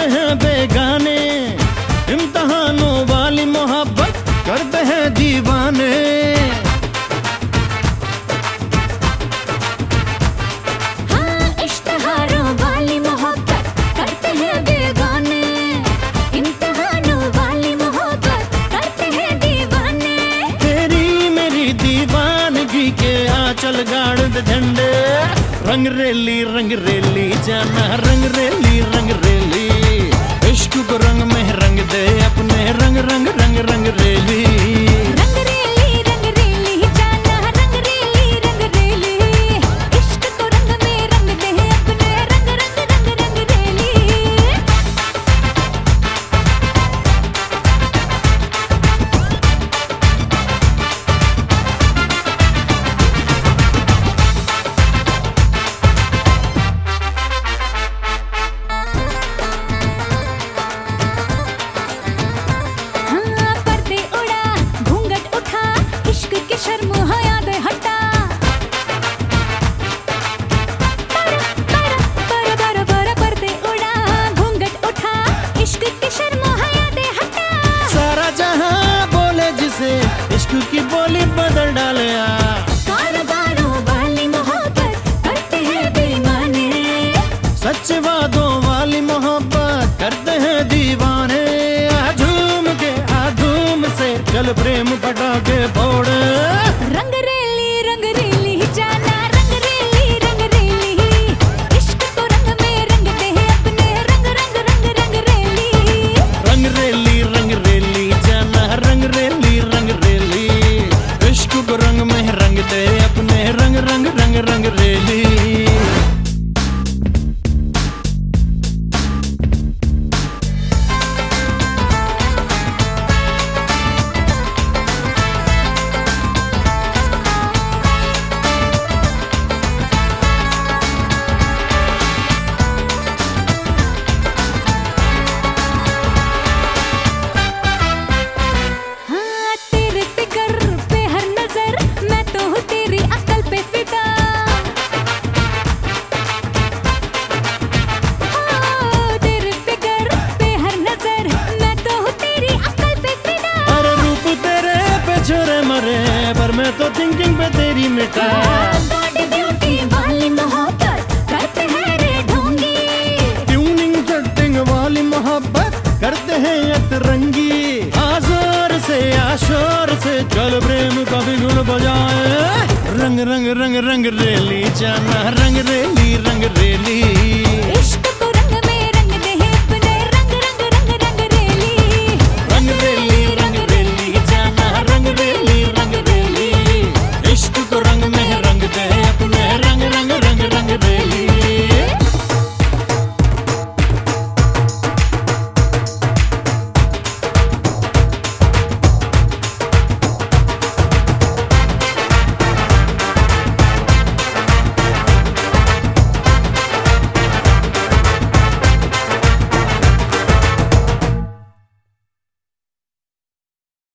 हैं बेगाने, इम्तिहानों वाली मोहब्बत करते हैं दीवाने। हाँ, इश्तिहारों वाली मोहब्बत करते हैं बेगाने, इम्तिहानों वाली मोहब्बत करते हैं दीवाने। तेरी मेरी दीवानगी के आंचल गाड़ दे झंडे, रंग रेली जाना रंग रेली, इश्क को रंग में रंग दे अपने रंग रंग रंग रंग रेली। रंग रेली जाना रंग रेली, इश्क को रंग में रंग दे अपने रंग रंग रंग रंग रेली। शर्म हया दे हटा, पर्दे उड़ा घूंघट उठा, इश्क की शर्म हया दे हटा। सारा जहां बोले जिसे इश्क की बोली बदल डाले। कारोबारों वाली मोहब्बत करते हैं बेईमाने, सच्चे वादों वाली मोहब्बत करते हैं दीवाने। धूम से चल प्रेम पटाखे फोड़, रंग रेली जाना रंग रेली, इश्क को रंग में रंग दे अपने रंग रंग रंग रंग रेली। रंग रेली जाना रंग रेली, इश्क को रंग में रंग दे अपने रंग रंग रंग रंग रेली। पर मैं तो थिंकिंग पे तेरी मिटा। बॉडी ब्यूटी वाली मोहब्बत करते हैं रे ढोंगी, ट्यूनिंग सेटिंग वाली मोहब्बत करते हैं अतरंगी। आजोर से आशोर से चल प्रेम का बिगुल बजाए, रंग रेली जाना रंग रेली।